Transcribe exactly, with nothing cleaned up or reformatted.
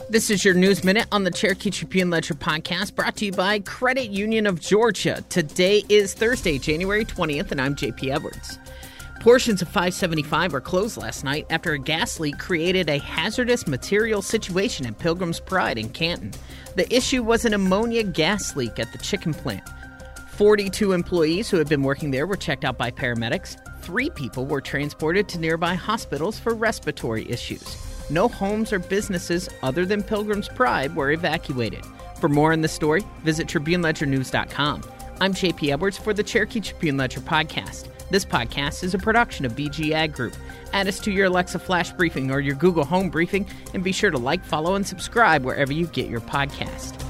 This is your News Minute on the Cherokee Tribune Ledger podcast, brought to you by Credit Union of Georgia. Today is Thursday, January twentieth, and I'm J P Edwards. Portions of five seventy-five were closed last night after a gas leak created a hazardous material situation at Pilgrim's Pride in Canton. The issue was an ammonia gas leak at the chicken plant. forty-two employees who had been working there were checked out by paramedics. Three people were transported to nearby hospitals for respiratory issues. No homes or businesses other than Pilgrim's Pride were evacuated. For more on this story, visit Tribune Ledger News dot com. I'm J P Edwards for the Cherokee Tribune Ledger podcast. This podcast is a production of B G Ag Group. Add us to your Alexa Flash Briefing or your Google Home Briefing, and be sure to like, follow, and subscribe wherever you get your podcast.